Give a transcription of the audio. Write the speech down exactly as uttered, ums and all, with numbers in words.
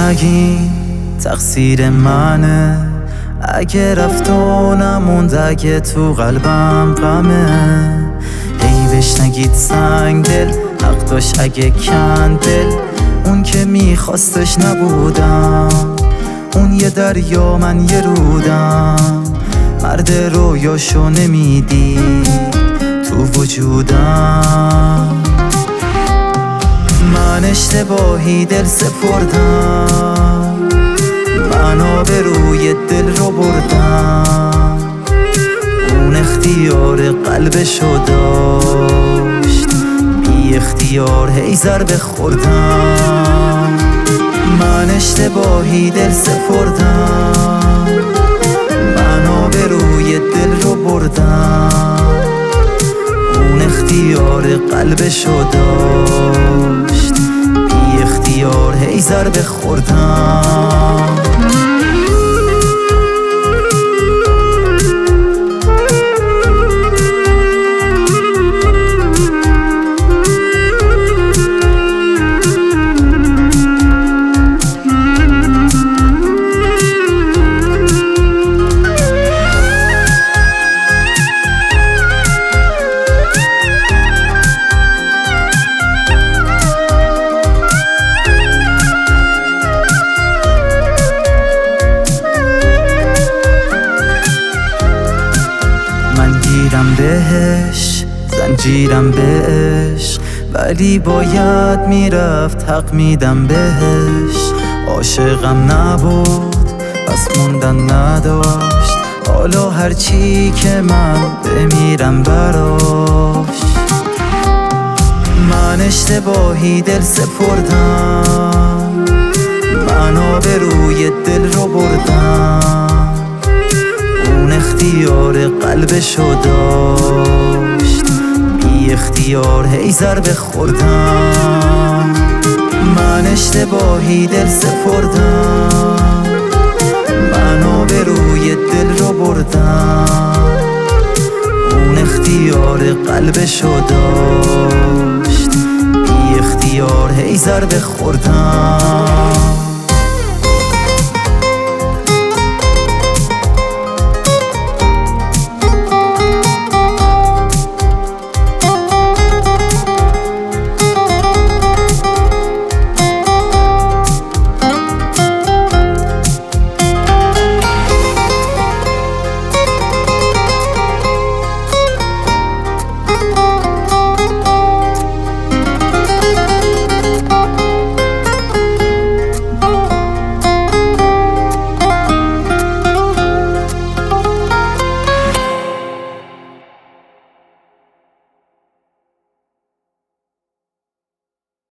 نگین تقصیر منه، اگه رفت و نموند، اگه تو قلبم غمه. عیبش نگید سنگ دل، حق داشت اگه کندل. اون که میخواستش نبودم، اون یه دریا من یه رودم. مرد رویاشو نمیدید تو وجودم. من اشتباهی دل سپردم، من آبروی دل رو بردم. اون اختیار قلبشو داشت، بی اختیار هی ضربه خوردم. من اشتباهی دل سپردم، من آبروی دل رو بردم. اون اختیار قلبشو داشت، بی اختیار هی ضربه خوردم. گیرم بهش، زنجیرم به عشق، ولی باید میرفت، حق میدم بهش. عاشقم نبود پس موندن نداشت، حالا هرچی که من بمیرم براش. من اشتباهی دل سپردم، من آبروی دل رو بردم. اون اختیار قلبشو داشت، بی اختیار هی ضربه خوردم. من اشتباهی دل سپردم، من آبروی دل رو بردم. اون اختیار قلبشو داشت، بی اختیار هی ضربه خوردم.